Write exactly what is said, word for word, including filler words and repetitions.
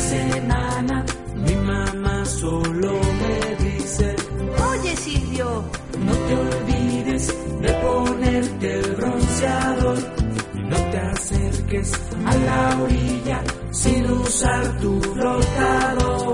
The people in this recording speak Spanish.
hice nana, mi mamá solo me dice: oye Silvio, no te olvides de ponerte el bronceador y no te acerques a la orilla sin usar tu bloqueador.